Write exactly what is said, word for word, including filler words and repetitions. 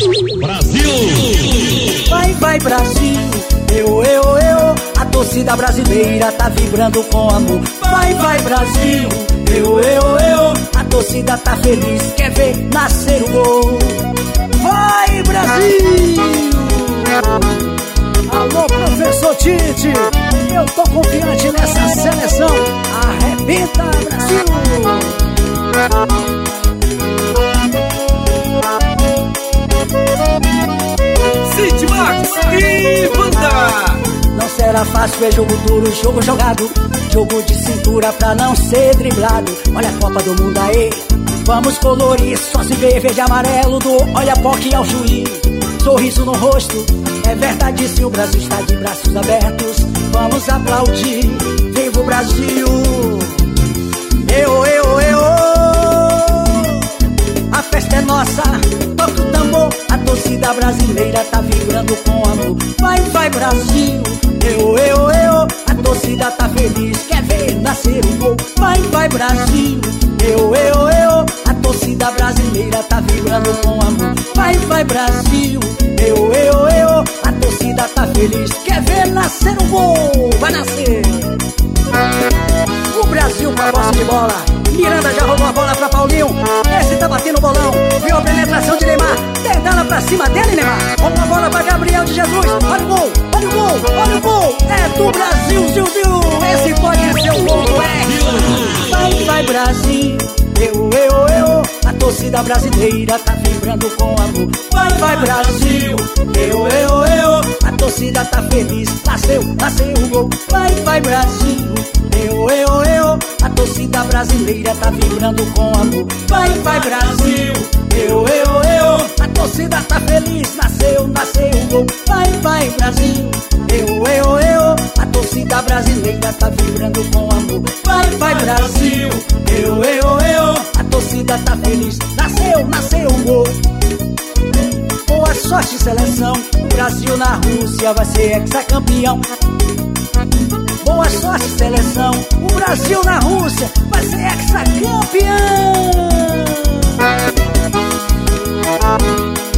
Brasil! Vai, vai Brasil, eu, eu, eu. A torcida brasileira tá vibrando com amor. Vai, vai Brasil, eu, eu, eu. A torcida tá feliz, quer ver nascer o gol. Vai Brasil! Alô, professor Tite, eu tô confiante nessa seleção. Arrebenta, Brasil! Cid Max e Wanda. Não será fácil, é jogo duro, jogo jogado. Jogo de cintura pra não ser driblado. Olha a Copa do Mundo aí, vamos colorir. Só se vê verde e amarelo do olha Poc ao juiz. Sorriso no rosto, é verdade sim, o Brasil está de braços abertos. Vamos aplaudir, viva o Brasil. Eu, eu, eu. A festa é nossa, toca o tambor. A torcida brasileira tá vibrando com amor. Vai, vai Brasil, eu, eu, eu. A torcida tá feliz, quer ver nascer o gol. Vai, vai Brasil, eu, eu, eu. A torcida brasileira tá vibrando com amor. Vai, vai Brasil, eu, eu, eu. A torcida tá feliz, quer ver nascer o gol. Vai nascer o Brasil com a posse de bola. Miranda já roubou a bola pra Paulinho. Esse tá batendo o bolão. Viu a penetração de Neymar. Tentando pra cima dele, Neymar. Roubou a bola pra Gabriel de Jesus. Olha o gol, olha o gol, olha o gol. É do Brasil, Ziu, Ziu. Esse pode ser o gol do Hexa. Vai, vai Brasil, eu, eu, eu. A torcida brasileira tá vibrando com amor. Vai, vai Brasil, eu, eu, eu. A torcida tá feliz, nasceu, nasceu o gol. Vai, vai Brasil, eu, eu, eu. A torcida brasileira tá vibrando com amor. Vai, vai Brasil, eu, eu, eu. A torcida tá feliz, nasceu, nasceu o gol. Vai, vai Brasil, eu, eu, eu. A torcida brasileira tá vibrando com amor. Vai, vai Brasil, eu, eu, eu. A torcida tá feliz, nasceu, nasceu o gol. Boa sorte seleção, o Brasil na Rússia vai ser hexacampeão. Boa sorte seleção, o Brasil na Rússia vai ser hexacampeão.